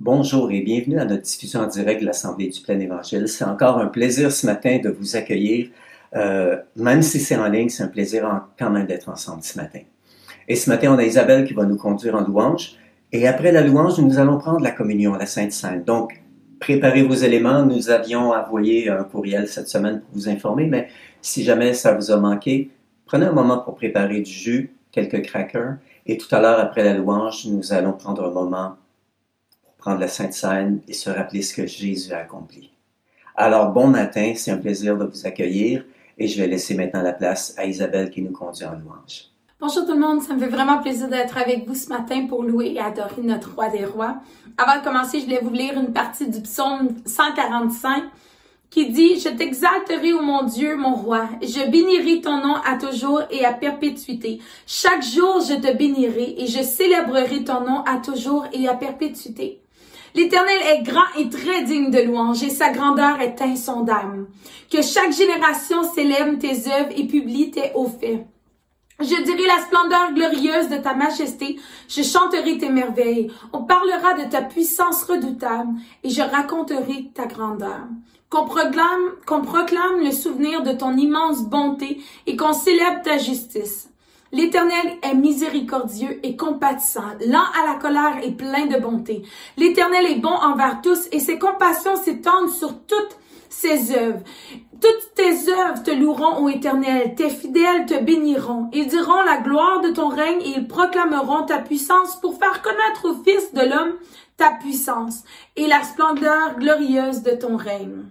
Bonjour et bienvenue à notre diffusion en direct de l'Assemblée du Plein Évangile. C'est encore un plaisir ce matin de vous accueillir. Même si c'est en ligne, c'est un plaisir quand même d'être ensemble ce matin. Et ce matin, on a Isabelle qui va nous conduire en louange. Et après la louange, nous allons prendre la communion, la Sainte Seine. Donc, préparez vos éléments. Nous avions envoyé un courriel cette semaine pour vous informer, mais si jamais ça vous a manqué, prenez un moment pour préparer du jus, quelques crackers. Et tout à l'heure, après la louange, nous allons prendre un moment prendre la Sainte Seine et se rappeler ce que Jésus a accompli. Alors, bon matin, c'est un plaisir de vous accueillir et je vais laisser maintenant la place à Isabelle qui nous conduit en louange. Bonjour tout le monde, ça me fait vraiment plaisir d'être avec vous ce matin pour louer et adorer notre Roi des Rois. Avant de commencer, je voulais vous lire une partie du psaume 145 qui dit « Je t'exalterai, ô mon Dieu, mon roi, je bénirai ton nom à toujours et à perpétuité. Chaque jour, je te bénirai et je célébrerai ton nom à toujours et à perpétuité. » L'Éternel est grand et très digne de louange et sa grandeur est insondable. Que chaque génération célèbre tes œuvres et publie tes hauts faits. Je dirai la splendeur glorieuse de ta majesté, je chanterai tes merveilles. On parlera de ta puissance redoutable et je raconterai ta grandeur. Qu'on proclame le souvenir de ton immense bonté et qu'on célèbre ta justice. L'Éternel est miséricordieux et compatissant, lent à la colère et plein de bonté. L'Éternel est bon envers tous et ses compassions s'étendent sur toutes ses œuvres. Toutes tes œuvres te loueront, ô Éternel, tes fidèles te béniront. Ils diront la gloire de ton règne et ils proclameront ta puissance pour faire connaître aux fils de l'homme ta puissance et la splendeur glorieuse de ton règne.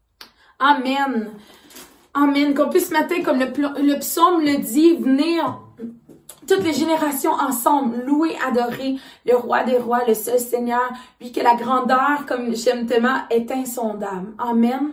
Amen. Amen. Qu'on puisse ce matin, comme le psaume le dit, venir toutes les générations ensemble, louer, adorer le Roi des Rois, le seul Seigneur, lui que la grandeur, comme j'aime tellement, est insondable. Amen.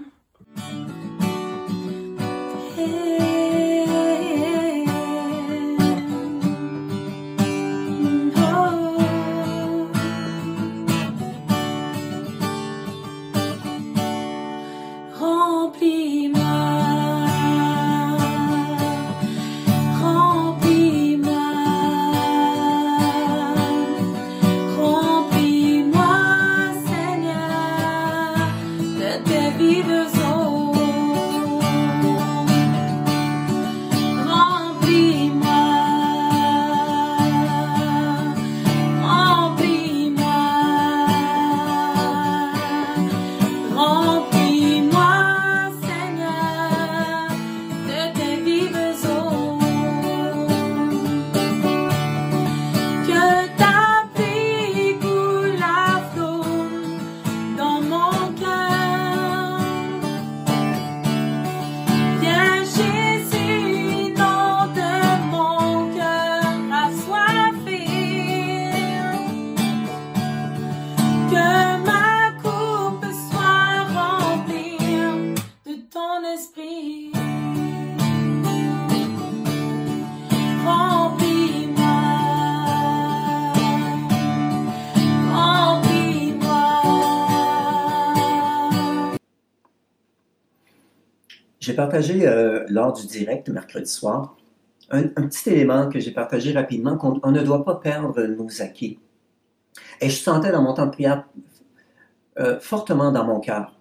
J'ai partagé lors du direct mercredi soir un petit élément que j'ai partagé rapidement, qu'on ne doit pas perdre nos acquis. Et je sentais dans mon temps de prière fortement dans mon cœur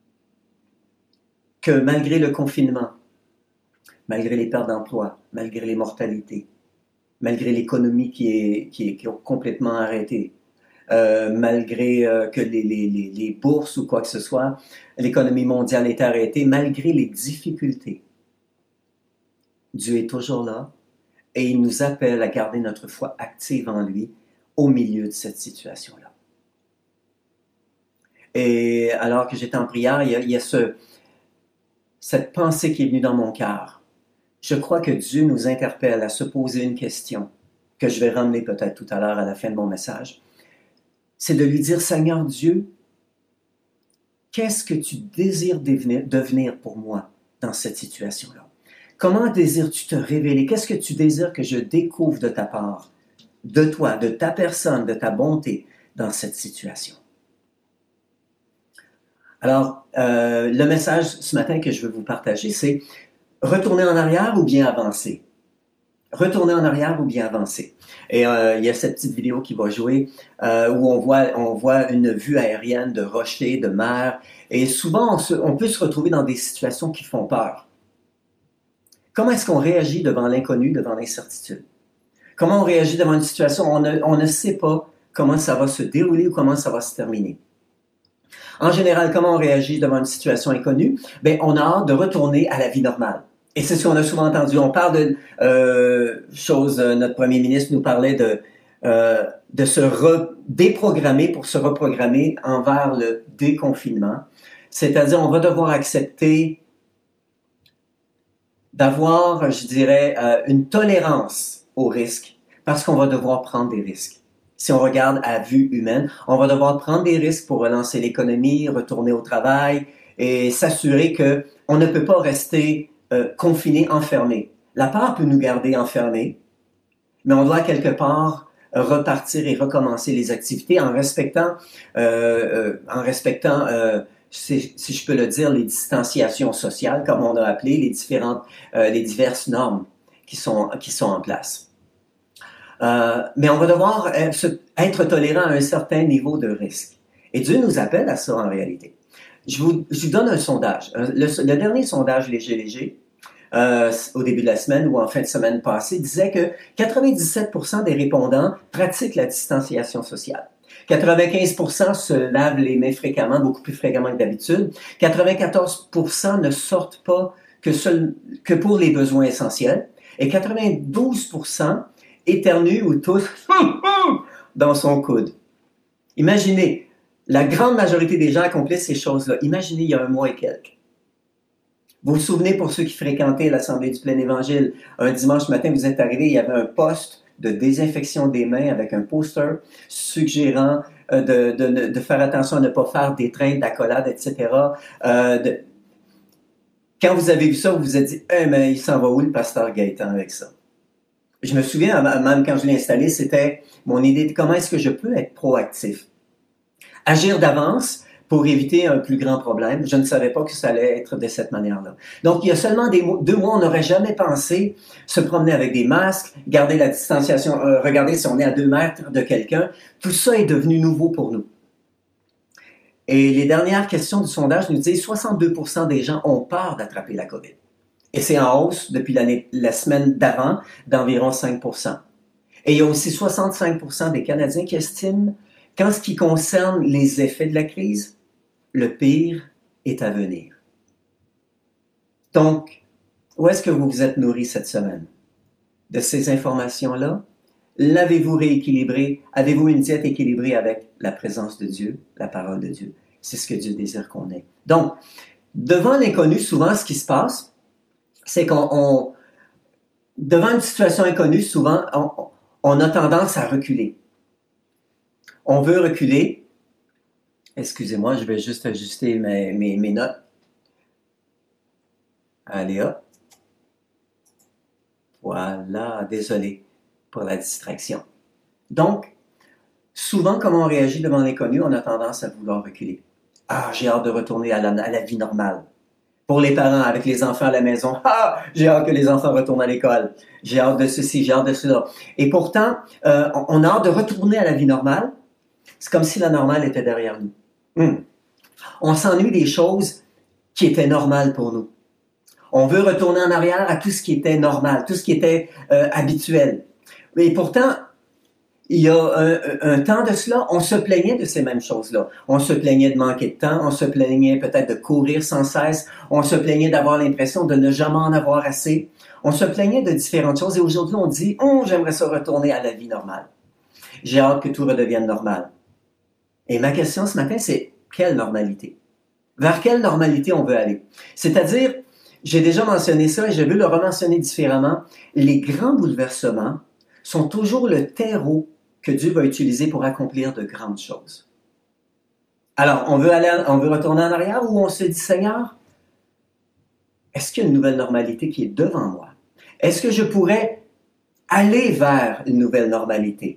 que malgré le confinement, malgré les pertes d'emploi, malgré les mortalités, malgré l'économie qui est complètement arrêtée, malgré que les bourses ou quoi que ce soit, l'économie mondiale est arrêtée, malgré les difficultés, Dieu est toujours là et il nous appelle à garder notre foi active en lui au milieu de cette situation-là. Et alors que j'étais en prière, il y a cette pensée qui est venue dans mon cœur. Je crois que Dieu nous interpelle à se poser une question que je vais ramener peut-être tout à l'heure à la fin de mon message. C'est de lui dire, Seigneur Dieu, qu'est-ce que tu désires devenir pour moi dans cette situation-là? Comment désires-tu te révéler? Qu'est-ce que tu désires que je découvre de ta part, de toi, de ta personne, de ta bonté dans cette situation? Alors, le message ce matin que je veux vous partager, c'est retourner en arrière ou bien avancer? retourner en arrière ou bien avancer. Et il y a cette petite vidéo qui va jouer où on voit une vue aérienne de rochers, de mer, et souvent on peut se retrouver dans des situations qui font peur. Comment est-ce qu'on réagit devant l'inconnu, devant l'incertitude? Comment on réagit devant une situation? On ne sait pas comment ça va se dérouler ou comment ça va se terminer. En général, comment on réagit devant une situation inconnue? Ben, on a hâte de retourner à la vie normale. Et c'est ce qu'on a souvent entendu. On parle de notre premier ministre nous parlait de se déprogrammer pour se reprogrammer envers le déconfinement. C'est-à-dire, on va devoir accepter d'avoir, je dirais, une tolérance au risque parce qu'on va devoir prendre des risques. Si on regarde à vue humaine, on va devoir prendre des risques pour relancer l'économie, retourner au travail et s'assurer que on ne peut pas rester confiné, enfermé. La peur peut nous garder enfermés, mais on doit quelque part repartir et recommencer les activités en respectant, si je peux le dire, les distanciations sociales, comme on a appelé les diverses normes qui sont en place. Mais on va devoir être tolérant à un certain niveau de risque. Et Dieu nous appelle à ça en réalité. Je vous donne un sondage. Le dernier sondage léger, au début de la semaine ou en fin de semaine passée, disait que 97% des répondants pratiquent la distanciation sociale. 95% se lavent les mains fréquemment, beaucoup plus fréquemment que d'habitude. 94% ne sortent pas que pour les besoins essentiels. Et 92% éternuent ou toussent dans son coude. Imaginez, la grande majorité des gens accomplissent ces choses-là. Imaginez, il y a un mois et quelques. Vous vous souvenez, pour ceux qui fréquentaient l'Assemblée du Plein Évangile, un dimanche matin, vous êtes arrivés, il y avait un poste de désinfection des mains avec un poster suggérant de faire attention à ne pas faire d'étreinte, d'accolade, etc. Quand vous avez vu ça, vous vous êtes dit « mais il s'en va où le pasteur Gaëtan avec ça? » Je me souviens, même quand je l'ai installé, c'était mon idée de comment est-ce que je peux être proactif. Agir d'avance pour éviter un plus grand problème. Je ne savais pas que ça allait être de cette manière-là. Donc, il y a seulement 2 mois, on n'aurait jamais pensé se promener avec des masques, garder la distanciation, regarder si on est à 2 mètres de quelqu'un. Tout ça est devenu nouveau pour nous. Et les dernières questions du sondage nous disent 62% des gens ont peur d'attraper la COVID. Et c'est en hausse depuis la semaine d'avant d'environ 5%. Et il y a aussi 65% des Canadiens qui estiment qu'en ce qui concerne les effets de la crise, le pire est à venir. Donc, où est-ce que vous vous êtes nourri cette semaine? De ces informations-là? L'avez-vous rééquilibré? Avez-vous une diète équilibrée avec la présence de Dieu, la parole de Dieu? C'est ce que Dieu désire qu'on ait. Donc, devant l'inconnu, souvent, ce qui se passe, c'est devant une situation inconnue, souvent, on a tendance à reculer. On veut reculer. Excusez-moi, je vais juste ajuster mes notes. Allez, hop. Voilà, désolé pour la distraction. Donc, souvent, comme on réagit devant l'inconnu, on a tendance à vouloir reculer. Ah, j'ai hâte de retourner à la vie normale. Pour les parents, avec les enfants à la maison, j'ai hâte que les enfants retournent à l'école. J'ai hâte de ceci, j'ai hâte de cela. Et pourtant, on a hâte de retourner à la vie normale. C'est comme si la normale était derrière nous. On s'ennuie des choses qui étaient normales pour nous. On veut retourner en arrière à tout ce qui était normal, tout ce qui était habituel. Mais pourtant, il y a un temps de cela, on se plaignait de ces mêmes choses-là. On se plaignait de manquer de temps, on se plaignait peut-être de courir sans cesse, on se plaignait d'avoir l'impression de ne jamais en avoir assez. On se plaignait de différentes choses et aujourd'hui on dit « j'aimerais ça retourner à la vie normale. J'ai hâte que tout redevienne normal. » Et ma question ce matin, c'est quelle normalité? Vers quelle normalité on veut aller? C'est-à-dire, j'ai déjà mentionné ça et je veux le rementionner différemment, les grands bouleversements sont toujours le terreau que Dieu va utiliser pour accomplir de grandes choses. Alors, on veut retourner en arrière ou on se dit, Seigneur, est-ce qu'il y a une nouvelle normalité qui est devant moi? Est-ce que je pourrais aller vers une nouvelle normalité?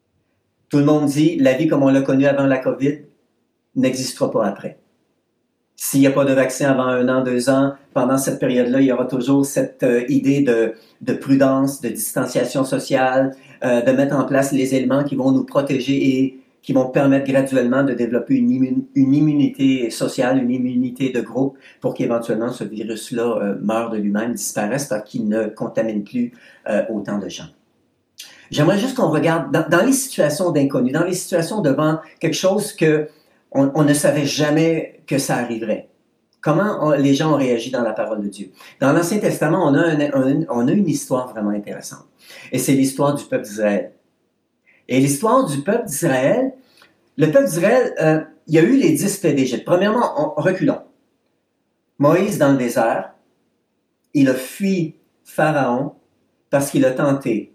Tout le monde dit, la vie comme on l'a connue avant la COVID n'existera pas après. S'il n'y a pas de vaccin avant 1 an, 2 ans, pendant cette période-là, il y aura toujours cette idée de prudence, de distanciation sociale, de mettre en place les éléments qui vont nous protéger et qui vont permettre graduellement de développer une immunité sociale, une immunité de groupe pour qu'éventuellement ce virus-là meure de lui-même, disparaisse parce qu'il ne contamine plus autant de gens. J'aimerais juste qu'on regarde dans les situations d'inconnu, dans les situations devant quelque chose que on ne savait jamais que ça arriverait. Comment les gens ont réagi dans la parole de Dieu. Dans l'Ancien Testament, on a une histoire vraiment intéressante. Et c'est l'histoire du peuple d'Israël. Et l'histoire du peuple d'Israël, le peuple d'Israël, il y a eu les 10 plaies d'Égypte. Premièrement, reculons. Moïse dans le désert, il a fui Pharaon parce qu'il a tenté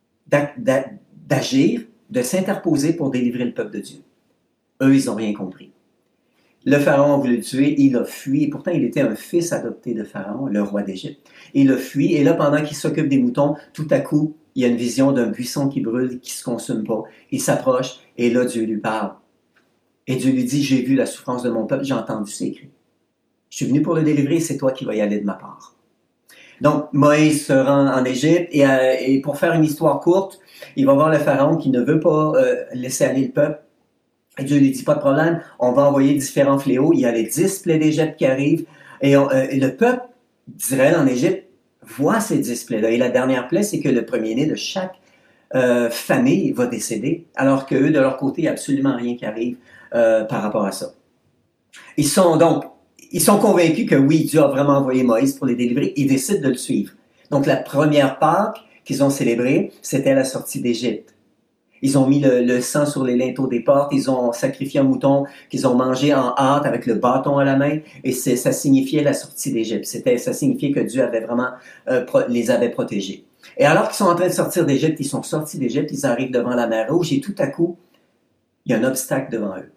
d'agir, de s'interposer pour délivrer le peuple de Dieu. Eux, ils n'ont rien compris. Le Pharaon a voulu le tuer, il a fui, et pourtant il était un fils adopté de Pharaon, le roi d'Égypte. Il a fui, et là, pendant qu'il s'occupe des moutons, tout à coup, il y a une vision d'un buisson qui brûle, qui ne se consume pas. Il s'approche, et là, Dieu lui parle. Et Dieu lui dit, j'ai vu la souffrance de mon peuple, j'ai entendu ses cris. Je suis venu pour le délivrer, c'est toi qui vas y aller de ma part. Donc, Moïse se rend en Égypte, et pour faire une histoire courte, il va voir le Pharaon qui ne veut pas laisser aller le peuple. Et Dieu lui dit, pas de problème, on va envoyer différents fléaux. Il y a les 10 plaies d'Égypte qui arrivent. Et le peuple d'Israël en Égypte voit ces 10 plaies-là. Et la dernière plaie, c'est que le premier-né de chaque famille va décéder, alors qu'eux, de leur côté, il n'y a absolument rien qui arrive par rapport à ça. Ils sont convaincus que oui, Dieu a vraiment envoyé Moïse pour les délivrer. Ils décident de le suivre. Donc, la première Pâque qu'ils ont célébrée, c'était la sortie d'Égypte. Ils ont mis le sang sur les linteaux des portes, ils ont sacrifié un mouton qu'ils ont mangé en hâte avec le bâton à la main, et ça signifiait la sortie d'Égypte. Ça signifiait que Dieu avait vraiment les avait protégés. Et alors qu'ils sont en train de sortir d'Égypte, ils sont sortis d'Égypte, ils arrivent devant la mer Rouge, et tout à coup, il y a un obstacle devant eux.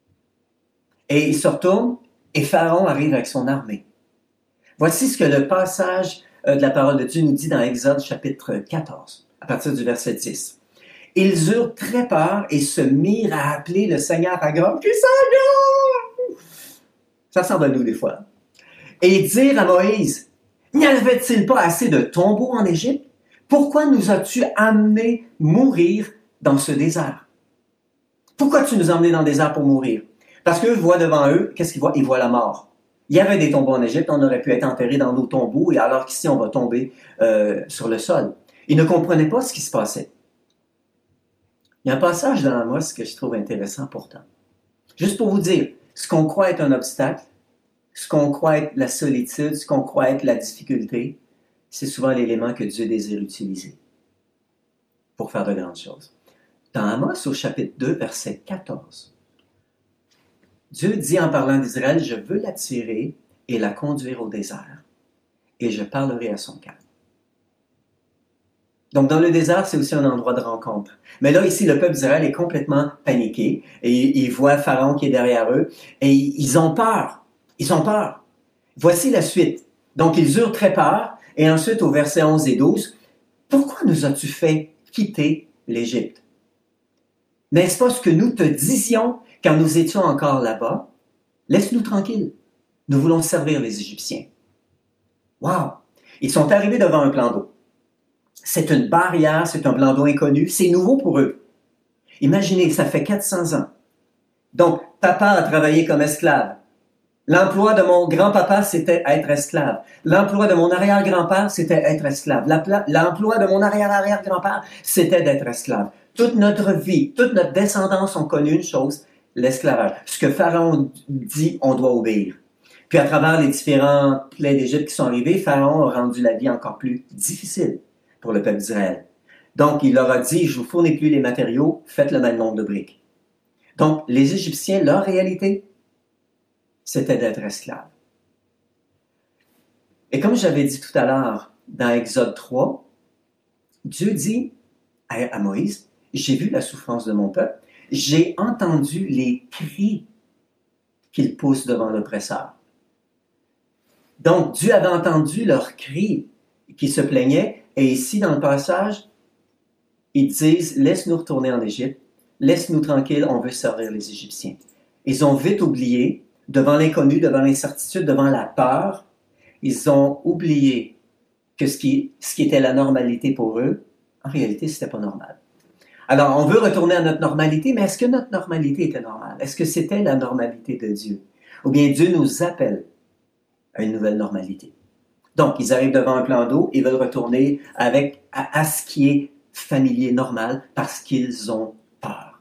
Et ils se retournent, et Pharaon arrive avec son armée. Voici ce que le passage de la parole de Dieu nous dit dans Exode chapitre 14, à partir du verset 10. Ils eurent très peur et se mirent à appeler le Seigneur à grande puissance. Ça ressemble à nous des fois. Et dire à Moïse, n'y avait-il pas assez de tombeaux en Égypte? Pourquoi nous as-tu amenés mourir dans ce désert? Pourquoi tu nous as amenés dans le désert pour mourir? Parce qu'eux voient devant eux, qu'est-ce qu'ils voient? Ils voient la mort. Il y avait des tombeaux en Égypte, on aurait pu être enterrés dans nos tombeaux, et alors qu'ici on va tomber sur le sol. Ils ne comprenaient pas ce qui se passait. Il y a un passage dans Amos que je trouve intéressant pourtant. Juste pour vous dire, ce qu'on croit être un obstacle, ce qu'on croit être la solitude, ce qu'on croit être la difficulté, c'est souvent l'élément que Dieu désire utiliser pour faire de grandes choses. Dans Amos, au chapitre 2, verset 14, Dieu dit en parlant d'Israël, « Je veux l'attirer et la conduire au désert, et je parlerai à son cœur. » Donc, dans le désert, c'est aussi un endroit de rencontre. Mais là, ici, le peuple d'Israël est complètement paniqué et ils voient Pharaon qui est derrière eux et ils ont peur. Ils ont peur. Voici la suite. Donc, ils eurent très peur et ensuite, au verset 11 et 12, « Pourquoi nous as-tu fait quitter l'Égypte? N'est-ce pas ce que nous te disions quand nous étions encore là-bas? Laisse-nous tranquilles. Nous voulons servir les Égyptiens. » Wow! Ils sont arrivés devant un plan d'eau. C'est une barrière, c'est un plan d'eau inconnu, c'est nouveau pour eux. Imaginez, ça fait 400 ans. Donc, papa a travaillé comme esclave. L'emploi de mon grand-papa, c'était être esclave. L'emploi de mon arrière-grand-père, c'était être esclave. L'emploi de mon arrière-arrière-grand-père, c'était d'être esclave. Toute notre vie, toute notre descendance ont connu une chose, l'esclavage. Ce que Pharaon dit, on doit obéir. Puis à travers les différents plaies d'Égypte qui sont arrivés, Pharaon a rendu la vie encore plus difficile pour le peuple d'Israël. Donc, il leur a dit, je vous fournis plus les matériaux, faites le même nombre de briques. Donc, les Égyptiens, leur réalité, c'était d'être esclaves. Et comme j'avais dit tout à l'heure, dans Exode 3, Dieu dit à Moïse, j'ai vu la souffrance de mon peuple, j'ai entendu les cris qu'ils poussent devant l'oppresseur. Donc, Dieu avait entendu leurs cris qui se plaignaient, et ici, dans le passage, ils disent, laisse-nous retourner en Égypte, laisse-nous tranquilles, on veut servir les Égyptiens. Ils ont vite oublié devant l'inconnu, devant l'incertitude, devant la peur, ils ont oublié que ce qui était la normalité pour eux, en réalité, c'était pas normal. Alors, on veut retourner à notre normalité, mais est-ce que notre normalité était normale? Est-ce que c'était la normalité de Dieu? Ou bien Dieu nous appelle à une nouvelle normalité? Donc, ils arrivent devant un plan d'eau, ils veulent retourner à ce qui est familier, normal, parce qu'ils ont peur.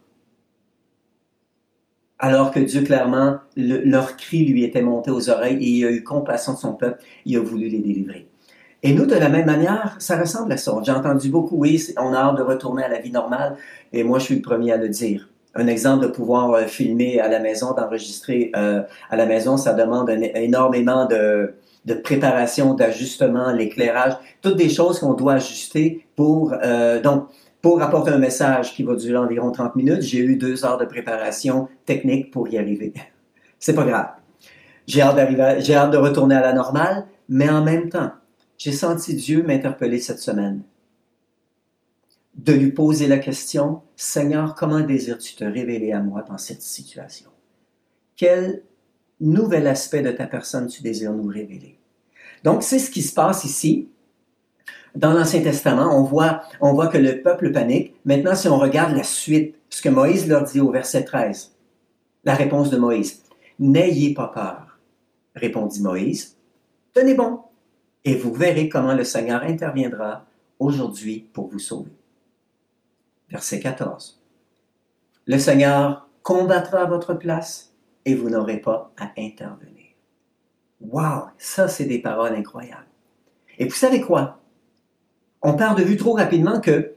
Alors que Dieu, clairement, leur cri lui était monté aux oreilles et il a eu compassion de son peuple, il a voulu les délivrer. Et nous, de la même manière, ça ressemble à ça. J'ai entendu beaucoup, oui, on a hâte de retourner à la vie normale, et moi, je suis le premier à le dire. Un exemple de pouvoir filmer à la maison, d'enregistrer à la maison, ça demande énormément de préparation, d'ajustement, l'éclairage, toutes des choses qu'on doit ajuster pour apporter un message qui va durer environ 30 minutes. J'ai eu 2 heures de préparation technique pour y arriver. C'est pas grave. J'ai hâte de retourner à la normale, mais en même temps, j'ai senti Dieu m'interpeller cette semaine. De lui poser la question, Seigneur, comment désires-tu te révéler à moi dans cette situation? Quel nouvel aspect de ta personne tu désires nous révéler? Donc, c'est ce qui se passe ici. Dans l'Ancien Testament, on voit que le peuple panique. Maintenant, si on regarde la suite, ce que Moïse leur dit au verset 13, la réponse de Moïse. « N'ayez pas peur, répondit Moïse. Tenez bon, et vous verrez comment le Seigneur interviendra aujourd'hui pour vous sauver. » Verset 14. « Le Seigneur combattra à votre place et vous n'aurez pas à intervenir. » Wow, ça c'est des paroles incroyables. Et vous savez quoi? On perd de vue trop rapidement que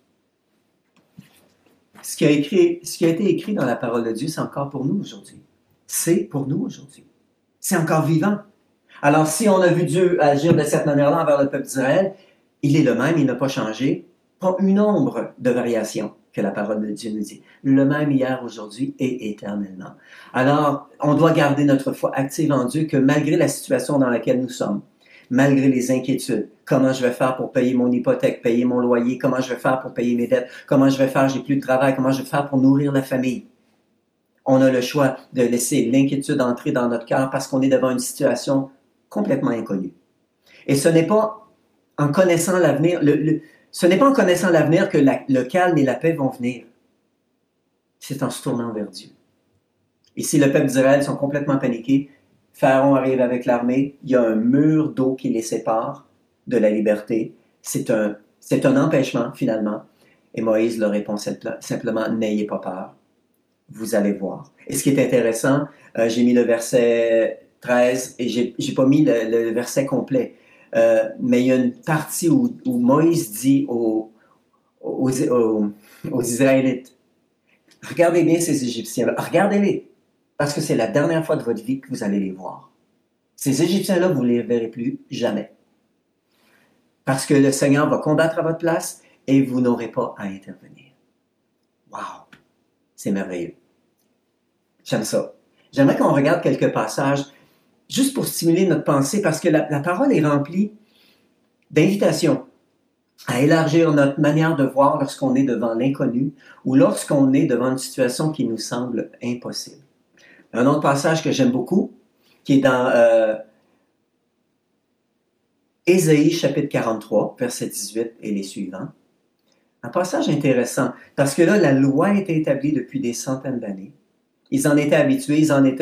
ce qui a été écrit dans la parole de Dieu, c'est encore pour nous aujourd'hui. C'est pour nous aujourd'hui. C'est encore vivant. Alors, si on a vu Dieu agir de cette manière-là envers le peuple d'Israël, il est le même, il n'a pas changé. Pas une ombre de variation que la parole de Dieu nous dit. Le même hier, aujourd'hui et éternellement. Alors, on doit garder notre foi active en Dieu que malgré la situation dans laquelle nous sommes, malgré les inquiétudes, comment je vais faire pour payer mon hypothèque, payer mon loyer, comment je vais faire pour payer mes dettes, comment je vais faire, j'ai plus de travail, comment je vais faire pour nourrir la famille. On a le choix de laisser l'inquiétude entrer dans notre cœur parce qu'on est devant une situation complètement inconnue. Et ce n'est pas en connaissant l'avenir, ce n'est pas en connaissant l'avenir que le calme et la paix vont venir. C'est en se tournant vers Dieu. Et si le peuple d'Israël sont complètement paniqués, Pharaon arrive avec l'armée, il y a un mur d'eau qui les sépare de la liberté. C'est un empêchement, finalement. Et Moïse leur répond simplement, n'ayez pas peur. Vous allez voir. Et ce qui est intéressant, j'ai mis le verset 13 et j'ai pas mis le verset complet. Mais il y a une partie où Moïse dit aux Israélites, regardez bien ces Égyptiens-là, regardez-les, parce que c'est la dernière fois de votre vie que vous allez les voir. Ces Égyptiens-là, vous ne les verrez plus jamais. Parce que le Seigneur va combattre à votre place et vous n'aurez pas à intervenir. Wow! C'est merveilleux. J'aime ça. J'aimerais qu'on regarde quelques passages juste pour stimuler notre pensée, parce que la parole est remplie d'invitations à élargir notre manière de voir lorsqu'on est devant l'inconnu ou lorsqu'on est devant une situation qui nous semble impossible. Un autre passage que j'aime beaucoup, qui est dans Ésaïe chapitre 43, verset 18 et les suivants. Un passage intéressant, parce que là, la loi était établie depuis des centaines d'années. Ils en étaient habitués,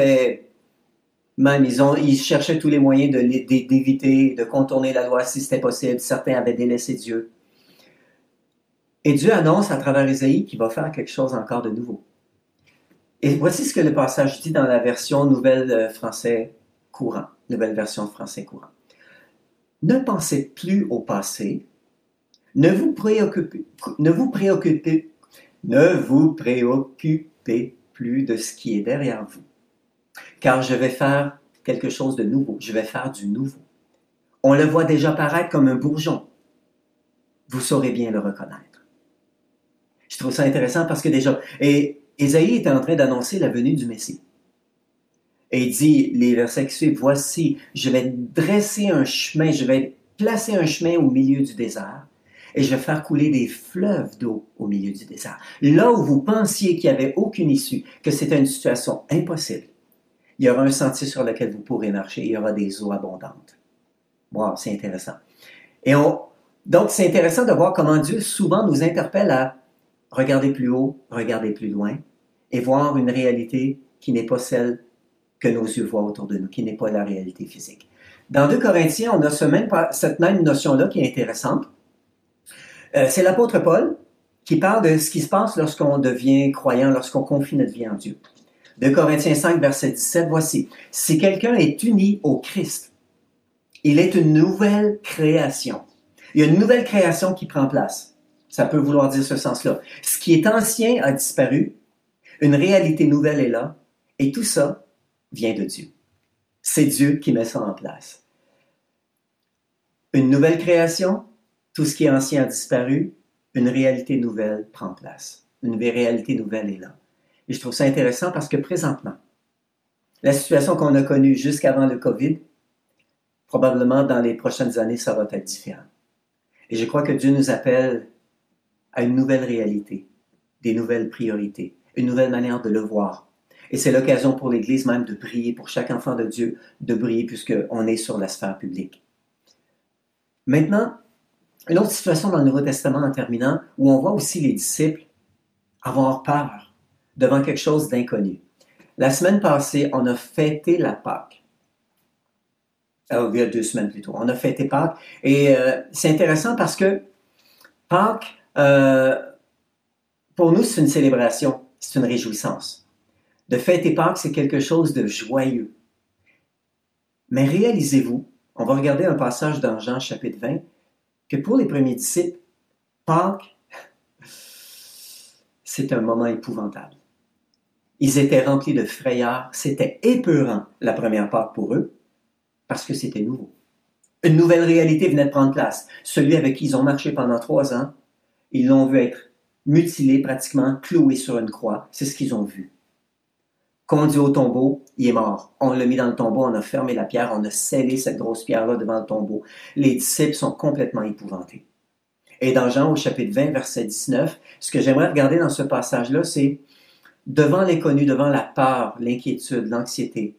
ils cherchaient tous les moyens d'éviter, de contourner la loi si c'était possible. Certains avaient délaissé Dieu. Et Dieu annonce à travers Ésaïe qu'il va faire quelque chose encore de nouveau. Et voici ce que le passage dit dans la version nouvelle français courant, nouvelle version français courant. Ne pensez plus au passé, ne vous préoccupez plus de ce qui est derrière vous. Car je vais faire quelque chose de nouveau. Je vais faire du nouveau. On le voit déjà paraître comme un bourgeon. Vous saurez bien le reconnaître. Je trouve ça intéressant parce que déjà... Et Ésaïe était en train d'annoncer la venue du Messie. Et il dit, les versets qui suivent, « Voici, je vais dresser un chemin, je vais placer un chemin au milieu du désert, et je vais faire couler des fleuves d'eau au milieu du désert. » Là où vous pensiez qu'il n'y avait aucune issue, que c'était une situation impossible, Il y aura un sentier sur lequel vous pourrez marcher. Il y aura des eaux abondantes. Wow, c'est intéressant. Donc, c'est intéressant de voir comment Dieu souvent nous interpelle à regarder plus haut, regarder plus loin et voir une réalité qui n'est pas celle que nos yeux voient autour de nous, qui n'est pas la réalité physique. Dans 2 Corinthiens, on a cette même notion-là qui est intéressante. C'est l'apôtre Paul qui parle de ce qui se passe lorsqu'on devient croyant, lorsqu'on confie notre vie en Dieu. 2 Corinthiens 5, verset 17, voici. « Si quelqu'un est uni au Christ, il est une nouvelle création. » Il y a une nouvelle création qui prend place. Ça peut vouloir dire ce sens-là. Ce qui est ancien a disparu, une réalité nouvelle est là, et tout ça vient de Dieu. C'est Dieu qui met ça en place. Une nouvelle création, tout ce qui est ancien a disparu, une réalité nouvelle prend place. Une réalité nouvelle est là. Et je trouve ça intéressant parce que présentement, la situation qu'on a connue jusqu'avant le COVID, probablement dans les prochaines années, ça va être différent. Et je crois que Dieu nous appelle à une nouvelle réalité, des nouvelles priorités, une nouvelle manière de le voir. Et c'est l'occasion pour l'Église même de briller, pour chaque enfant de Dieu de briller, puisqu'on est sur la sphère publique. Maintenant, une autre situation dans le Nouveau Testament en terminant, où on voit aussi les disciples avoir peur devant quelque chose d'inconnu. La semaine passée, on a fêté la Pâque. Il y a 2 semaines plus tôt. On a fêté Pâques. Et c'est intéressant parce que Pâques, pour nous, c'est une célébration, c'est une réjouissance. De fêter Pâques, c'est quelque chose de joyeux. Mais réalisez-vous, on va regarder un passage dans Jean chapitre 20, que pour les premiers disciples, Pâques, c'est un moment épouvantable. Ils étaient remplis de frayeur, c'était épeurant la première Pâques pour eux, parce que c'était nouveau. Une nouvelle réalité venait de prendre place. Celui avec qui ils ont marché pendant 3 ans, ils l'ont vu être mutilé, pratiquement cloué sur une croix. C'est ce qu'ils ont vu. Conduit au tombeau, il est mort. On l'a mis dans le tombeau, on a fermé la pierre, on a scellé cette grosse pierre-là devant le tombeau. Les disciples sont complètement épouvantés. Et dans Jean, au chapitre 20, verset 19, ce que j'aimerais regarder dans ce passage-là, c'est devant l'inconnu, devant la peur, l'inquiétude, l'anxiété,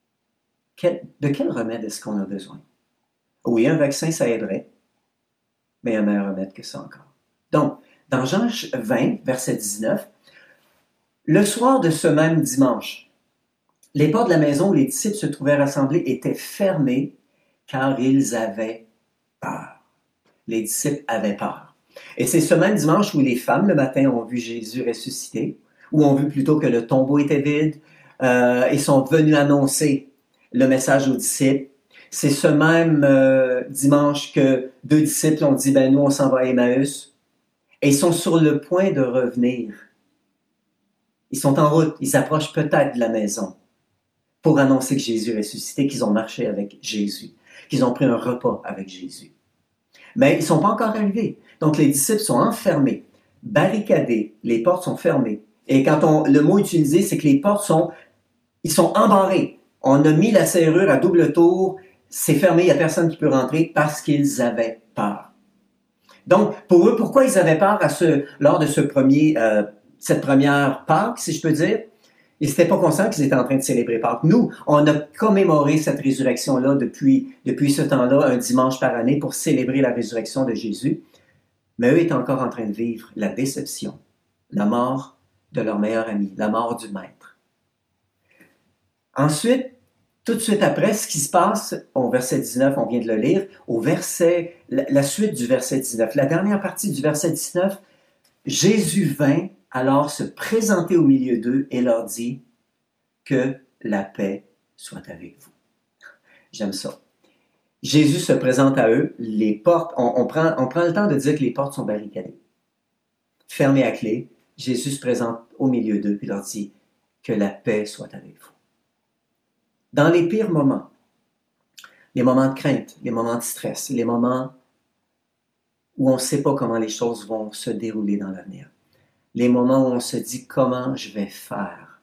de quel remède est-ce qu'on a besoin? Oui, un vaccin, ça aiderait, mais il y a un meilleur remède que ça encore. Donc, dans Jean 20, verset 19, le soir de ce même dimanche, les portes de la maison où les disciples se trouvaient rassemblés étaient fermées car ils avaient peur. Les disciples avaient peur. Et c'est ce même dimanche où les femmes, le matin, ont vu Jésus ressuscité, ou ont vu plutôt que le tombeau était vide, et sont venus annoncer le message aux disciples. C'est ce même dimanche que 2 disciples ont dit, nous, on s'en va à Emmaüs. Et ils sont sur le point de revenir. Ils sont en route, ils approchent peut-être de la maison pour annoncer que Jésus est ressuscité, qu'ils ont marché avec Jésus, qu'ils ont pris un repas avec Jésus. Mais ils ne sont pas encore arrivés. Donc les disciples sont enfermés, barricadés, les portes sont fermées. Et quand le mot utilisé, c'est que les portes sont embarrées. On a mis la serrure à double tour, c'est fermé, il n'y a personne qui peut rentrer parce qu'ils avaient peur. Donc, pour eux, pourquoi ils avaient peur lors de cette première Pâques, si je peux dire? Ils n'étaient pas conscients qu'ils étaient en train de célébrer Pâques. Nous, on a commémoré cette résurrection-là depuis ce temps-là, un dimanche par année, pour célébrer la résurrection de Jésus. Mais eux étaient encore en train de vivre la déception, la mort de leur meilleur ami, la mort du maître. Ensuite, tout de suite après, ce qui se passe au verset 19, on vient de le lire, la suite du verset 19, la dernière partie du verset 19, Jésus vint alors se présenter au milieu d'eux et leur dit que la paix soit avec vous. J'aime ça. Jésus se présente à eux, les portes, on prend le temps de dire que les portes sont barricadées, fermées à clé. Jésus se présente au milieu d'eux et leur dit que la paix soit avec vous. Dans les pires moments, les moments de crainte, les moments de stress, les moments où on ne sait pas comment les choses vont se dérouler dans l'avenir, les moments où on se dit comment je vais faire.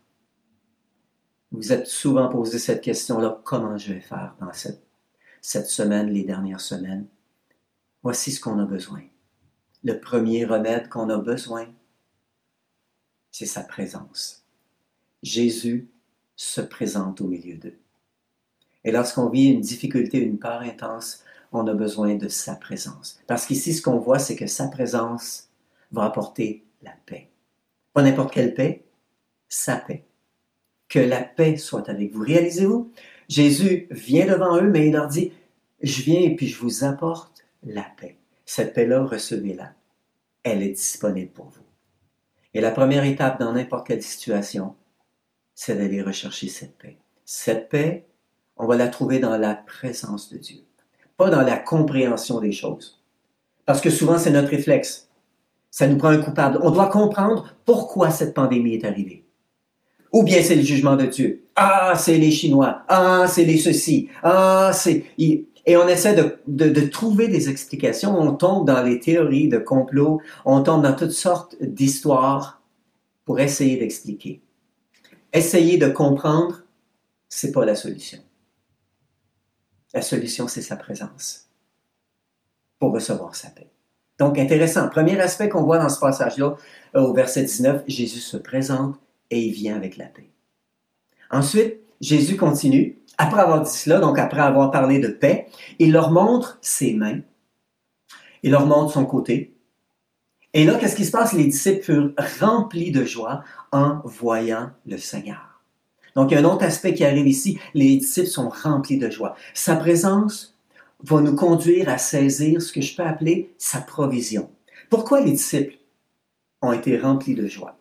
Vous êtes souvent posé cette question-là, comment je vais faire dans cette semaine, les dernières semaines. Voici ce qu'on a besoin. Le premier remède qu'on a besoin, c'est sa présence. Jésus se présente au milieu d'eux. Et lorsqu'on vit une difficulté, une peur intense, on a besoin de sa présence. Parce qu'ici, ce qu'on voit, c'est que sa présence va apporter la paix. Pas n'importe quelle paix, sa paix. Que la paix soit avec vous. Réalisez-vous, Jésus vient devant eux, mais il leur dit, je viens et puis je vous apporte la paix. Cette paix-là, recevez-la. Elle est disponible pour vous. Et la première étape dans n'importe quelle situation, c'est d'aller rechercher cette paix. Cette paix, on va la trouver dans la présence de Dieu, pas dans la compréhension des choses. Parce que souvent, c'est notre réflexe. Ça nous prend un coupable. On doit comprendre pourquoi cette pandémie est arrivée. Ou bien c'est le jugement de Dieu. Ah, c'est les Chinois. Ah, c'est les ceci. Ah, c'est... Et on essaie de trouver des explications. On tombe dans les théories de complot. On tombe dans toutes sortes d'histoires pour essayer d'expliquer. Essayer de comprendre, c'est pas la solution. La solution, c'est sa présence pour recevoir sa paix. Donc, intéressant. Premier aspect qu'on voit dans ce passage-là, au verset 19, Jésus se présente et il vient avec la paix. Ensuite, Jésus continue. Après avoir dit cela, donc après avoir parlé de paix, il leur montre ses mains. Il leur montre son côté. Et là, qu'est-ce qui se passe? Les disciples furent remplis de joie en voyant le Seigneur. Donc, il y a un autre aspect qui arrive ici. Les disciples sont remplis de joie. Sa présence va nous conduire à saisir ce que je peux appeler sa provision. Pourquoi les disciples ont été remplis de joie?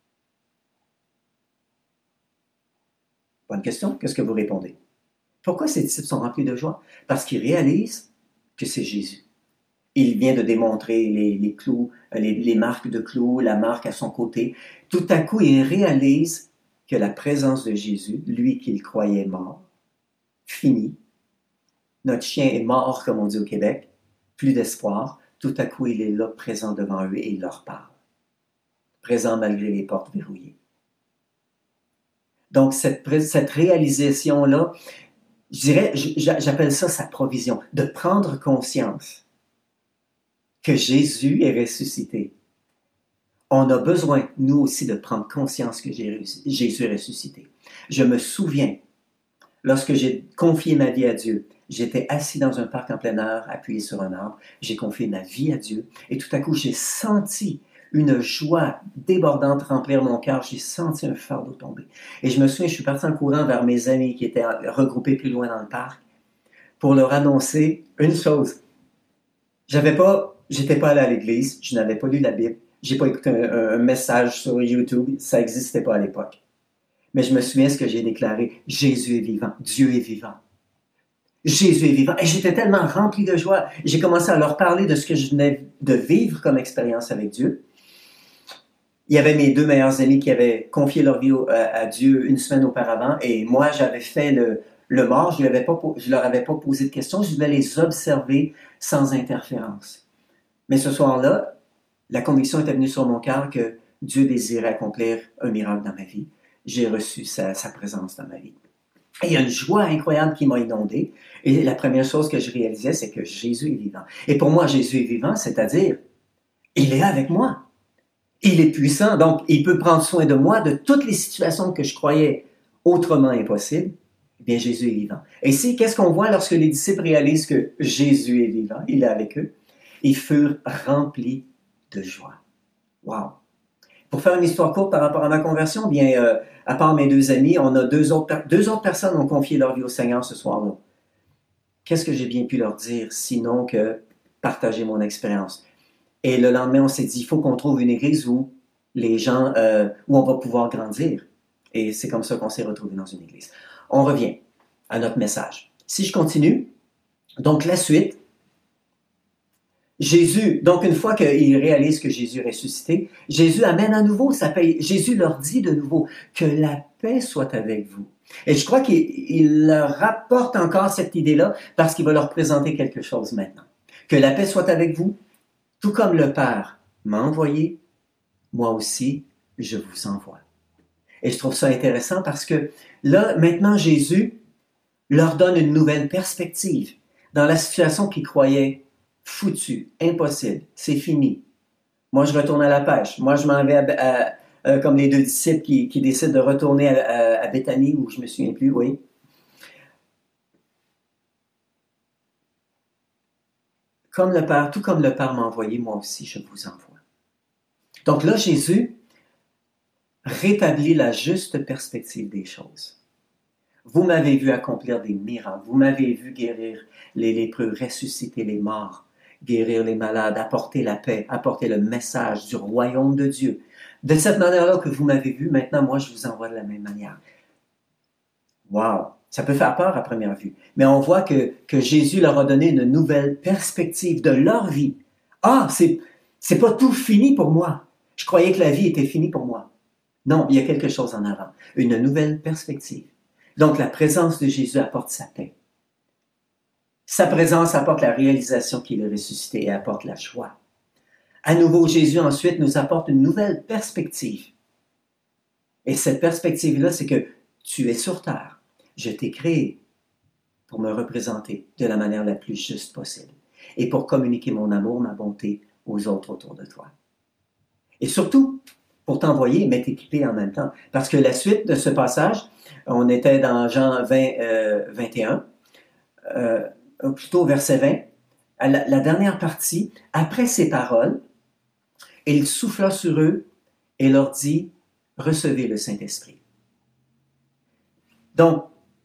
Bonne question. Qu'est-ce que vous répondez? Pourquoi ces disciples sont remplis de joie? Parce qu'ils réalisent que c'est Jésus. Il vient de démontrer les clous, les marques de clous, la marque à son côté. Tout à coup, ils réalisent que la présence de Jésus, lui qu'ils croyaient mort, fini. Notre chien est mort, comme on dit au Québec. Plus d'espoir. Tout à coup, il est là, présent devant eux et il leur parle. Présent malgré les portes verrouillées. Donc, cette réalisation-là, je dirais, j'appelle ça sa provision, de prendre conscience que Jésus est ressuscité. On a besoin, nous aussi, de prendre conscience que Jésus est ressuscité. Je me souviens, lorsque j'ai confié ma vie à Dieu, j'étais assis dans un parc en plein air, appuyé sur un arbre, j'ai confié ma vie à Dieu, et tout à coup, j'ai senti une joie débordante remplir mon cœur, j'ai senti un fardeau tomber. Et je me souviens, je suis parti en courant vers mes amis qui étaient regroupés plus loin dans le parc pour leur annoncer une chose. J'étais pas allé à l'église, je n'avais pas lu la Bible, j'ai pas écouté un message sur YouTube, ça n'existait pas à l'époque. Mais je me souviens ce que j'ai déclaré, Jésus est vivant, Dieu est vivant. Jésus est vivant. Et j'étais tellement rempli de joie. J'ai commencé à leur parler de ce que je venais de vivre comme expérience avec Dieu. Il y avait mes deux meilleurs amis qui avaient confié leur vie à Dieu une semaine auparavant et moi, j'avais fait le mort. Je leur avais pas posé de questions. Je voulais les observer sans interférence. Mais ce soir-là, la conviction était venue sur mon cœur que Dieu désirait accomplir un miracle dans ma vie. J'ai reçu sa présence dans ma vie. Et il y a une joie incroyable qui m'a inondé. Et la première chose que je réalisais, c'est que Jésus est vivant. Et pour moi, Jésus est vivant, c'est-à-dire, il est avec moi. Il est puissant, donc il peut prendre soin de moi, de toutes les situations que je croyais autrement impossibles. Eh bien, Jésus est vivant. Et ici, qu'est-ce qu'on voit lorsque les disciples réalisent que Jésus est vivant? Il est avec eux. Ils furent remplis de joie. Wow! Pour faire une histoire courte par rapport à ma conversion, bien, à part mes deux amis, on a deux autres personnes ont confié leur vie au Seigneur ce soir-là. Qu'est-ce que j'ai bien pu leur dire, sinon que partager mon expérience? Et le lendemain, on s'est dit, il faut qu'on trouve une église où les gens, où on va pouvoir grandir. Et c'est comme ça qu'on s'est retrouvés dans une église. On revient à notre message. Si je continue, donc la suite, Jésus, donc une fois qu'ils réalisent que Jésus est ressuscité, Jésus amène à nouveau sa paix. Jésus leur dit de nouveau que la paix soit avec vous. Et je crois qu'il leur rapporte encore cette idée-là parce qu'il va leur présenter quelque chose maintenant. Que la paix soit avec vous, tout comme le Père m'a envoyé, moi aussi, je vous envoie. Et je trouve ça intéressant parce que là, maintenant, Jésus leur donne une nouvelle perspective dans la situation qu'ils croyaient foutu, impossible, c'est fini. Moi, je retourne à la pêche. Moi, je m'en vais comme les deux disciples qui décident de retourner à Béthanie, où je me souviens plus, oui. Comme le Père, tout comme le Père m'a envoyé, moi aussi je vous envoie. Donc là, Jésus rétablit la juste perspective des choses. Vous m'avez vu accomplir des miracles, vous m'avez vu guérir les lépreux, ressusciter les morts, guérir les malades, apporter la paix, apporter le message du royaume de Dieu. De cette manière-là que vous m'avez vu, maintenant, moi, je vous envoie de la même manière. Wow! Ça peut faire peur à première vue, mais on voit que Jésus leur a donné une nouvelle perspective de leur vie. Ah, c'est pas tout fini pour moi. Je croyais que la vie était finie pour moi. Non, il y a quelque chose en avant, une nouvelle perspective. Donc, la présence de Jésus apporte sa paix. Sa présence apporte la réalisation qu'il est ressuscité et apporte la joie. À nouveau, Jésus ensuite nous apporte une nouvelle perspective. Et cette perspective-là, c'est que tu es sur terre. Je t'ai créé pour me représenter de la manière la plus juste possible et pour communiquer mon amour, ma bonté aux autres autour de toi. Et surtout, pour t'envoyer, mais t'équiper en même temps. Parce que la suite de ce passage, on était dans Jean 20, 21, plutôt verset 20, à la dernière partie, après ces paroles, il souffla sur eux et leur dit, recevez le Saint-Esprit. Donc,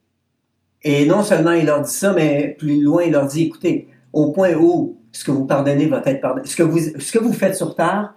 et non seulement il leur dit ça, mais plus loin, il leur dit, écoutez, au point où ce que vous pardonnez va être pardonné, ce que vous faites sur terre,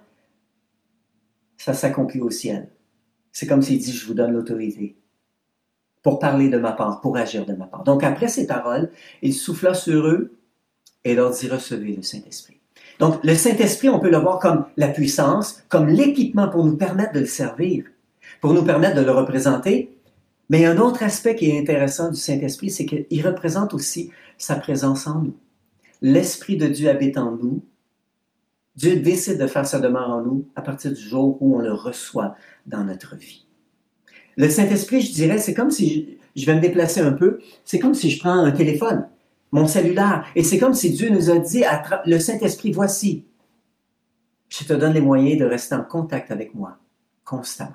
ça s'accomplit au ciel. C'est comme s'il dit, je vous donne l'autorité pour parler de ma part, pour agir de ma part. Donc, après ces paroles, il souffla sur eux et leur dit, recevez le Saint-Esprit. Donc, le Saint-Esprit, on peut le voir comme la puissance, comme l'équipement pour nous permettre de le servir, pour nous permettre de le représenter. Mais il y a un autre aspect qui est intéressant du Saint-Esprit, c'est qu'il représente aussi sa présence en nous. L'Esprit de Dieu habite en nous. Dieu décide de faire sa demeure en nous à partir du jour où on le reçoit dans notre vie. Le Saint-Esprit, je dirais, c'est comme si, je vais me déplacer un peu, c'est comme si je prends un téléphone, mon cellulaire, et c'est comme si Dieu nous a dit, le Saint-Esprit, voici, je te donne les moyens de rester en contact avec moi, constamment.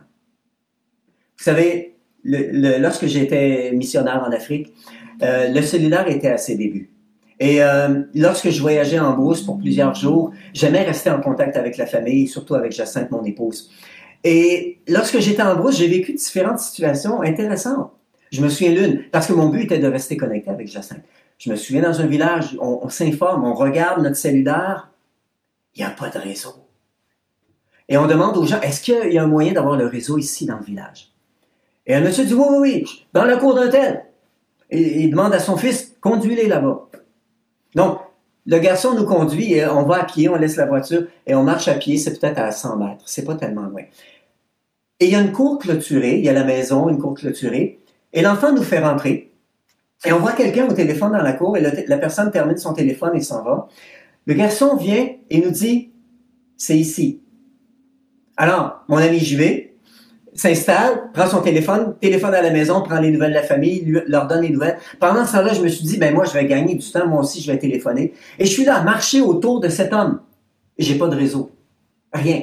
Vous savez, lorsque j'étais missionnaire en Afrique, le cellulaire était à ses débuts. Et lorsque je voyageais en brousse pour plusieurs jours, j'aimais rester en contact avec la famille, surtout avec Jacinthe, mon épouse. Et lorsque j'étais en brousse, j'ai vécu différentes situations intéressantes. Je me souviens l'une, parce que mon but était de rester connecté avec Jacinthe. Je me souviens dans un village, on s'informe, on regarde notre cellulaire, il n'y a pas de réseau. Et on demande aux gens, est-ce qu'il y a un moyen d'avoir le réseau ici dans le village? Et un monsieur dit, oui, dans la cour d'un tel. Et il demande à son fils, conduis-les là-bas. Donc, le garçon nous conduit, et on va à pied, on laisse la voiture, et on marche à pied, c'est peut-être à 100 mètres, c'est pas tellement loin. Et il y a une cour clôturée, il y a la maison, une cour clôturée, et l'enfant nous fait rentrer, et on voit quelqu'un au téléphone dans la cour, et la personne termine son téléphone et s'en va. Le garçon vient et nous dit, c'est ici. Alors, mon ami JV s'installe, prend son téléphone à la maison, prend les nouvelles de la famille, leur donne les nouvelles. Pendant ce temps-là, je me suis dit, moi, je vais gagner du temps, moi aussi, je vais téléphoner. Et je suis là à marcher autour de cet homme. Et j'ai pas de réseau. Rien.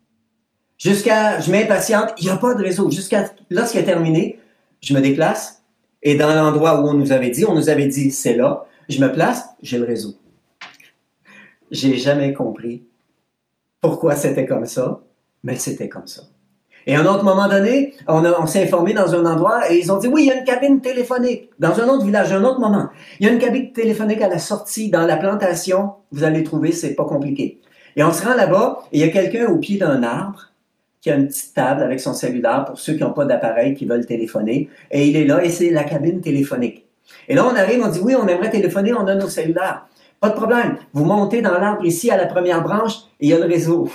Je m'impatiente, il n'y a pas de réseau. Jusqu'à lorsqu'il a terminé, je me déplace, et dans l'endroit où on nous avait dit, c'est là, je me place, j'ai le réseau. J'ai jamais compris pourquoi c'était comme ça, mais c'était comme ça. Et à un autre moment donné, on s'est informé dans un endroit et ils ont dit, oui, il y a une cabine téléphonique. Dans un autre village, un autre moment. Il y a une cabine téléphonique à la sortie, dans la plantation. Vous allez trouver, c'est pas compliqué. Et on se rend là-bas et il y a quelqu'un au pied d'un arbre qui a une petite table avec son cellulaire pour ceux qui n'ont pas d'appareil, qui veulent téléphoner. Et il est là et c'est la cabine téléphonique. Et là, on arrive, on dit, oui, on aimerait téléphoner, on a nos cellulaires. Pas de problème. Vous montez dans l'arbre ici à la première branche et il y a le réseau.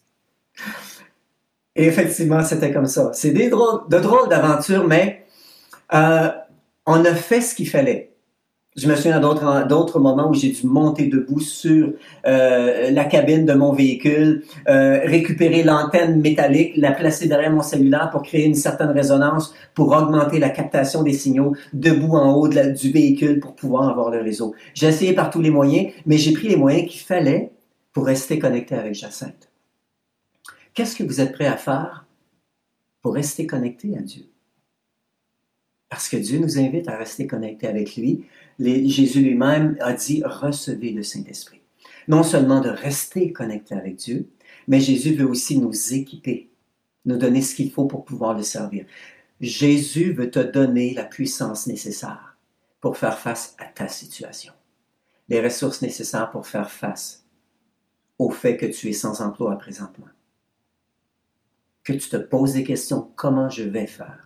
Et effectivement, c'était comme ça. C'est de drôles d'aventures, mais on a fait ce qu'il fallait. Je me souviens d'autres moments où j'ai dû monter debout sur la cabine de mon véhicule, récupérer l'antenne métallique, la placer derrière mon cellulaire pour créer une certaine résonance, pour augmenter la captation des signaux debout en haut du véhicule pour pouvoir avoir le réseau. J'ai essayé par tous les moyens, mais j'ai pris les moyens qu'il fallait pour rester connecté avec Jacinthe. Qu'est-ce que vous êtes prêt à faire pour rester connecté à Dieu. Parce que Dieu nous invite à rester connectés avec lui. Jésus lui-même a dit « Recevez le Saint-Esprit ». Non seulement de rester connecté avec Dieu, mais Jésus veut aussi nous équiper, nous donner ce qu'il faut pour pouvoir le servir. Jésus veut te donner la puissance nécessaire pour faire face à ta situation. Les ressources nécessaires pour faire face au fait que tu es sans emploi présentement. Que tu te poses des questions, comment je vais faire?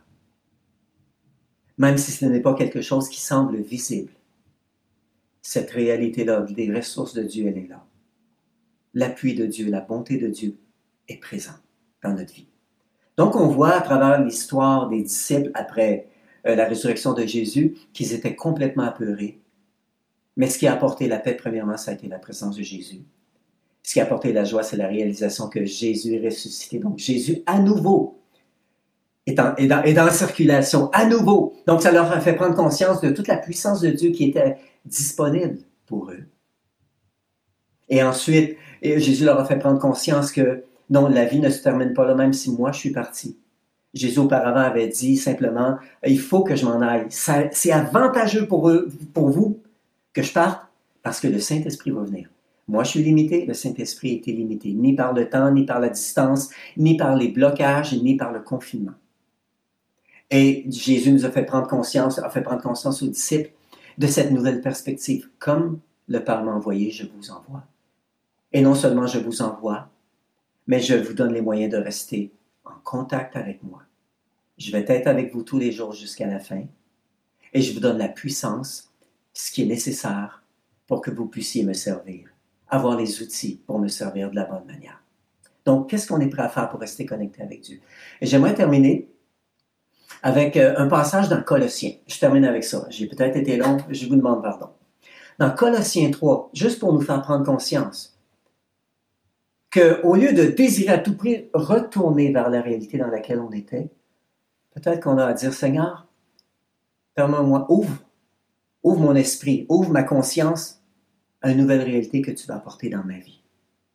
Même si ce n'est pas quelque chose qui semble visible, cette réalité-là, des ressources de Dieu, elle est là. L'appui de Dieu, la bonté de Dieu est présent dans notre vie. Donc, on voit à travers l'histoire des disciples après la résurrection de Jésus qu'ils étaient complètement apeurés. Mais ce qui a apporté la paix, premièrement, ça a été la présence de Jésus. Ce qui a apporté la joie, c'est la réalisation que Jésus est ressuscité. Donc, Jésus, à nouveau, est en circulation, à nouveau. Donc, ça leur a fait prendre conscience de toute la puissance de Dieu qui était disponible pour eux. Et ensuite, Jésus leur a fait prendre conscience que non, la vie ne se termine pas là, même si moi, je suis parti. Jésus, auparavant, avait dit simplement, il faut que je m'en aille. C'est avantageux pour vous que je parte, parce que le Saint-Esprit va venir. Moi, je suis limité, le Saint-Esprit est illimité, ni par le temps, ni par la distance, ni par les blocages, ni par le confinement. Et Jésus nous a fait prendre conscience aux disciples de cette nouvelle perspective. Comme le Père m'a envoyé, je vous envoie. Et non seulement je vous envoie, mais je vous donne les moyens de rester en contact avec moi. Je vais être avec vous tous les jours jusqu'à la fin. Et je vous donne la puissance, ce qui est nécessaire pour que vous puissiez me servir. Avoir les outils pour me servir de la bonne manière. Donc, qu'est-ce qu'on est prêt à faire pour rester connecté avec Dieu? Et j'aimerais terminer avec un passage dans Colossiens. Je termine avec ça. J'ai peut-être été long, je vous demande pardon. Dans Colossiens 3, juste pour nous faire prendre conscience qu'au lieu de désirer à tout prix retourner vers la réalité dans laquelle on était, peut-être qu'on a à dire, Seigneur, permets-moi, ouvre mon esprit, ouvre ma conscience à une nouvelle réalité que tu vas apporter dans ma vie.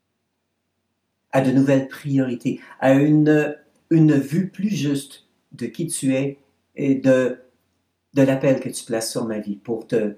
À de nouvelles priorités, à une vue plus juste de qui tu es et de l'appel que tu places sur ma vie pour te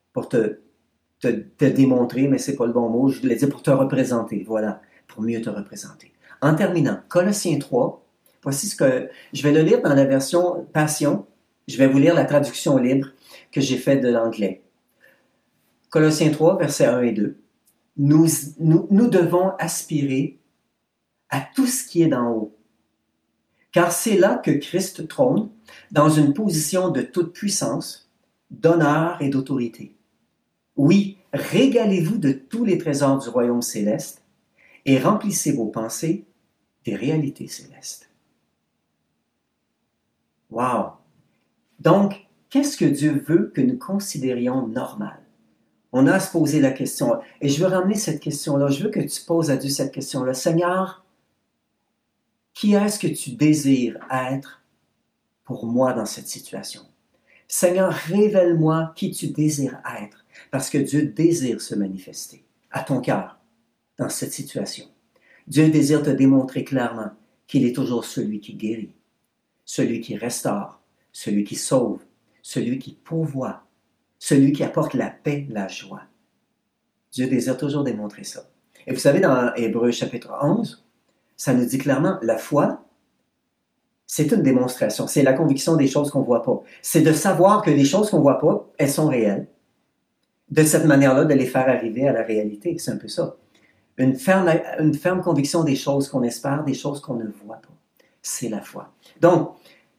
démontrer, mais c'est pas le bon mot, je voulais dire pour te représenter, voilà, pour mieux te représenter. En terminant, Colossiens 3, voici ce que je vais le lire dans la version Passion, je vais vous lire la traduction libre que j'ai faite de l'anglais. Colossiens 3, versets 1 et 2. Nous devons aspirer à tout ce qui est d'en haut, car c'est là que Christ trône, dans une position de toute puissance, d'honneur et d'autorité. Oui, régalez-vous de tous les trésors du royaume céleste et remplissez vos pensées des réalités célestes. Wow! Donc, qu'est-ce que Dieu veut que nous considérions normal? On a à se poser la question, et je veux ramener cette question-là, je veux que tu poses à Dieu cette question-là. Seigneur, qui est-ce que tu désires être pour moi dans cette situation? Seigneur, révèle-moi qui tu désires être, parce que Dieu désire se manifester à ton cœur dans cette situation. Dieu désire te démontrer clairement qu'il est toujours celui qui guérit, celui qui restaure, celui qui sauve, celui qui pourvoit, celui qui apporte la paix, la joie. Dieu désire toujours démontrer ça. Et vous savez, dans Hébreux chapitre 11, ça nous dit clairement, la foi, c'est une démonstration. C'est la conviction des choses qu'on ne voit pas. C'est de savoir que les choses qu'on ne voit pas, elles sont réelles. De cette manière-là, de les faire arriver à la réalité. C'est un peu ça. Une ferme conviction des choses qu'on espère, des choses qu'on ne voit pas. C'est la foi. Donc,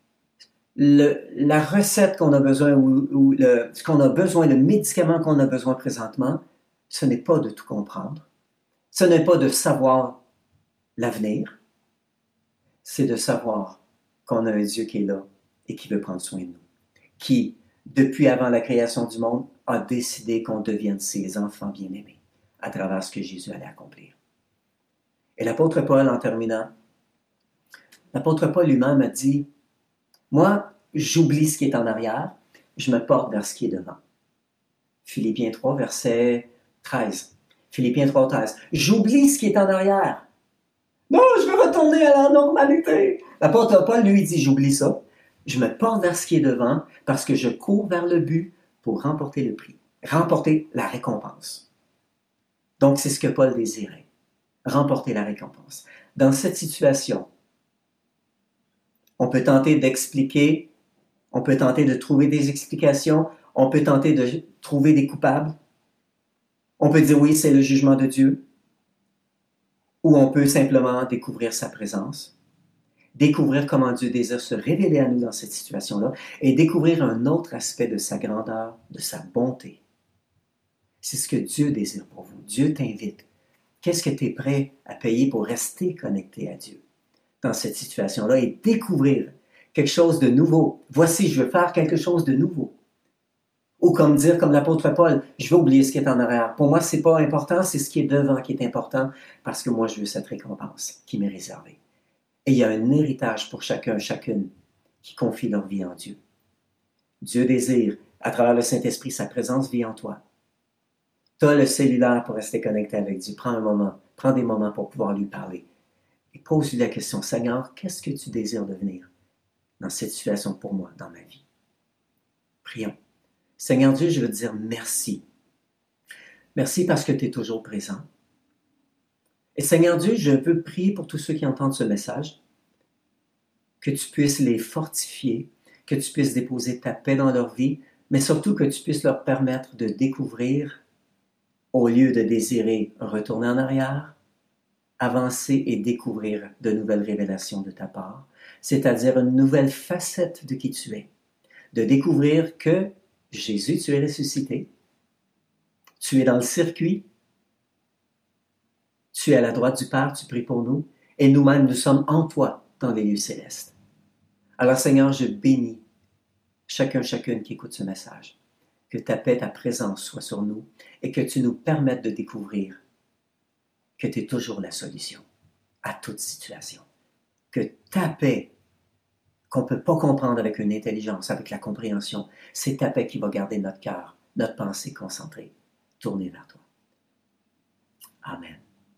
la recette qu'on a besoin ce qu'on a besoin, le médicament qu'on a besoin présentement, ce n'est pas de tout comprendre. Ce n'est pas de savoir l'avenir. C'est de savoir qu'on a un Dieu qui est là et qui veut prendre soin de nous. Qui, depuis avant la création du monde, a décidé qu'on devienne ses enfants bien-aimés à travers ce que Jésus allait accomplir. Et l'apôtre Paul, en terminant, l'apôtre Paul lui-même a dit, moi, j'oublie ce qui est en arrière, je me porte vers ce qui est devant. Philippiens 3, verset 13. Philippiens 3, 13. J'oublie ce qui est en arrière. Non, je veux retourner à la normalité. L'apôtre Paul, lui, dit, j'oublie ça. Je me porte vers ce qui est devant parce que je cours vers le but pour remporter le prix, remporter la récompense. Donc, c'est ce que Paul désirait, remporter la récompense. Dans cette situation, on peut tenter d'expliquer, on peut tenter de trouver des explications, on peut tenter de trouver des coupables. On peut dire oui, c'est le jugement de Dieu. Ou on peut simplement découvrir sa présence, découvrir comment Dieu désire se révéler à nous dans cette situation-là et découvrir un autre aspect de sa grandeur, de sa bonté. C'est ce que Dieu désire pour vous. Dieu t'invite. Qu'est-ce que tu es prêt à payer pour rester connecté à Dieu dans cette situation-là et découvrir quelque chose de nouveau? Voici, je veux faire quelque chose de nouveau. Ou comme dire, comme l'apôtre Paul, je vais oublier ce qui est en arrière. Pour moi, ce n'est pas important, c'est ce qui est devant qui est important, parce que moi, je veux cette récompense qui m'est réservée. Et il y a un héritage pour chacun, chacune, qui confie leur vie en Dieu. Dieu désire, à travers le Saint-Esprit, sa présence vit en toi. Tu as le cellulaire pour rester connecté avec Dieu. Prends des moments pour pouvoir lui parler. Et pose-lui la question, Seigneur, qu'est-ce que tu désires devenir dans cette situation pour moi, dans ma vie? Prions. Seigneur Dieu, je veux te dire merci. Merci parce que tu es toujours présent. Et Seigneur Dieu, je veux prier pour tous ceux qui entendent ce message, que tu puisses les fortifier, que tu puisses déposer ta paix dans leur vie, mais surtout que tu puisses leur permettre de découvrir, au lieu de désirer retourner en arrière, avancer et découvrir de nouvelles révélations de ta part, c'est-à-dire une nouvelle facette de qui tu es, de découvrir que Jésus, tu es ressuscité, tu es dans le circuit, tu es à la droite du Père, tu pries pour nous, et nous-mêmes, nous sommes en toi dans les lieux célestes. Alors Seigneur, je bénis chacune qui écoute ce message, que ta paix, ta présence soit sur nous, et que tu nous permettes de découvrir que tu es toujours la solution à toute situation, que ta paix, qu'on ne peut pas comprendre avec une intelligence, avec la compréhension, c'est ta paix qui va garder notre cœur, notre pensée concentrée, tournée vers toi. Amen.